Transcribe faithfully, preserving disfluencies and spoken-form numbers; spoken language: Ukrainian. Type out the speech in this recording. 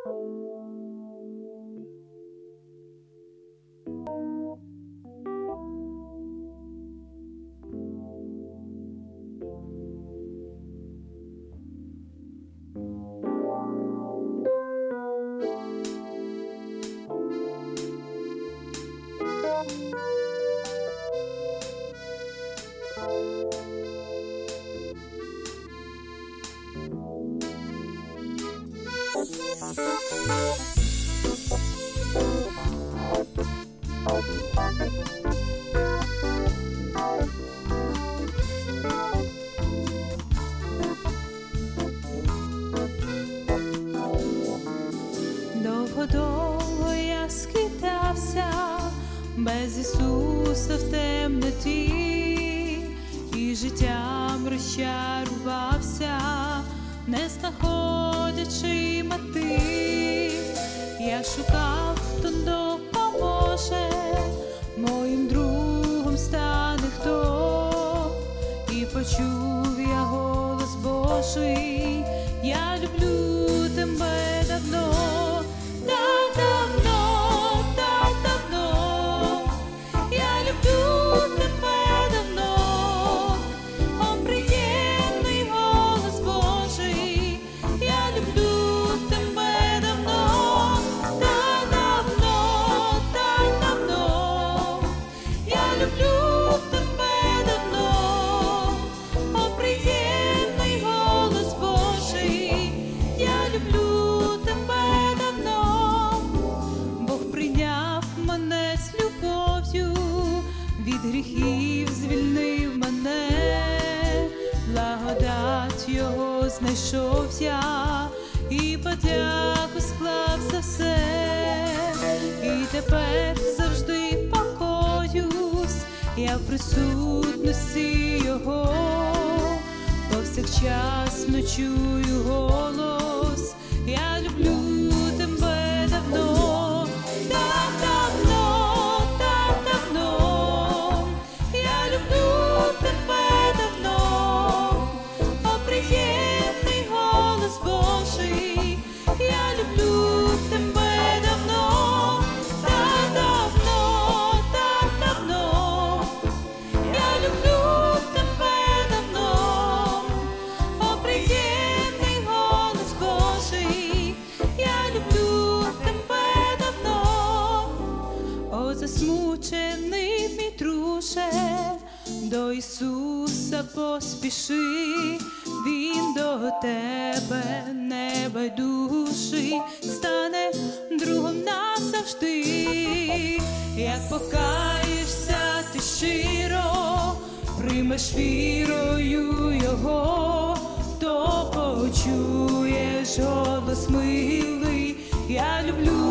Довго-довго я скитався без Ісуса в темноті, і життям розчарувався, не знаходячи мети. Я шукав, хто допоможе, моїм другом стане хто, і почув я голос Божий: я люблю тебе давно. Від гріхів звільнив мене, благодать Його знайшов я, і подяку склав за все. І тепер завжди покоюсь я в присутності Його, повсякчас чую голос: я люблю тебе давно. Засмучений мій друже, до Ісуса поспіши, Він до тебе небайдужий, стане другом назавжди. Як покаєшся ти щиро, приймеш вірою Його, то почуєш голос милий: я люблю